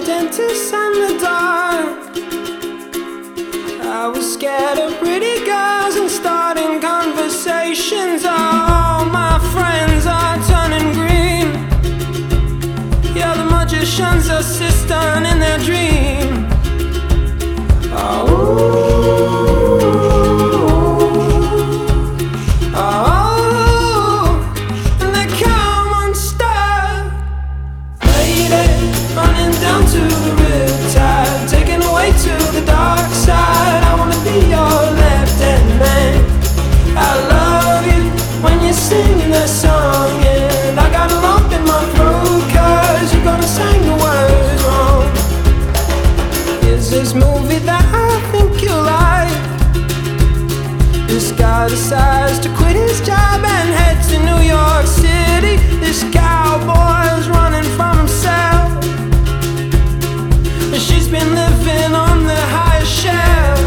dentist and the dark. I was scared of pretty girls and starting conversations. All my friends are turning green. Yeah, the magician's assistant in their dream. Running down to the riptide, taken away to the dark side. I wanna be your left-hand man. I love you when you're singing that song, and I got a lump in my throat 'cause you're gonna sing the words wrong. Here's this movie that I think you'll like. This guy decides to quit his job and head to New York City. This cowboy's running from himself. She's been living on the highest shelf.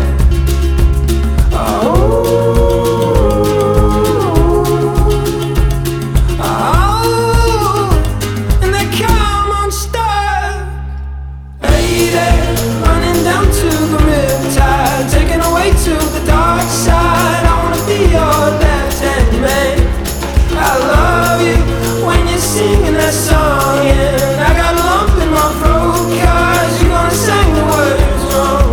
And they come unstuck. Lady, running down to the riptide, taken away to the dark side. I wanna be your left-hand man. I love you when you're singing that song, and I got a lump in my throat 'cause you're gonna sing the words wrong.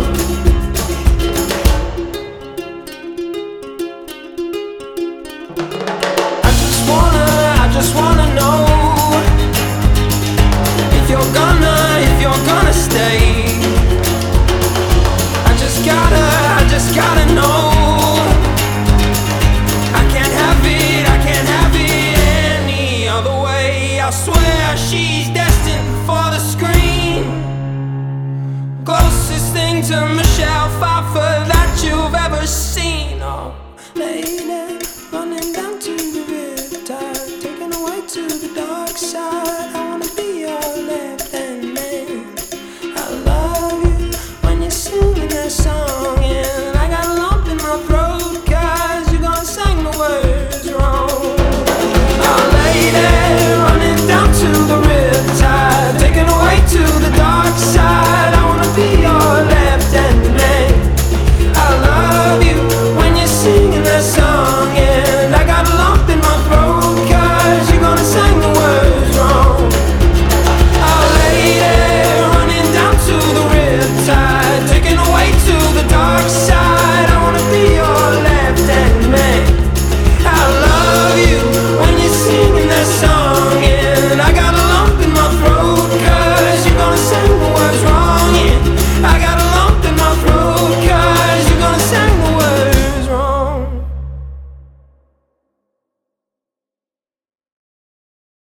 I just wanna know if you're gonna stay. I just gotta know. I can't have it any other way. I swear she's destined for the screen. Closest thing to Michelle Pfeiffer that you've ever seen. Oh, lady, running down to the riptide, taken away to the dark side.